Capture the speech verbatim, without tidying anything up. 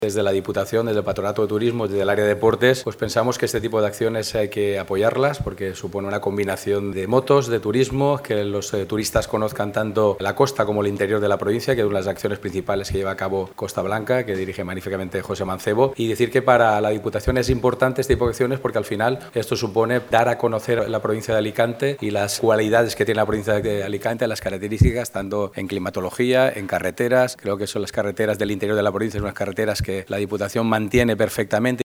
Desde la Diputación, desde el Patronato de Turismo, desde el área de deportes, pues pensamos que este tipo de acciones hay que apoyarlas porque supone una combinación de motos, de turismo, que los eh, turistas conozcan tanto la costa como el interior de la provincia, que es una de las acciones principales que lleva a cabo Costa Blanca, que dirige magníficamente José Mancebo, y decir que para la Diputación es importante este tipo de acciones porque al final esto supone dar a conocer la provincia de Alicante y las cualidades que tiene la provincia de Alicante, las características, tanto en climatología, en carreteras. Creo que son las carreteras del interior de la provincia, unas carreteras que la Diputación mantiene perfectamente.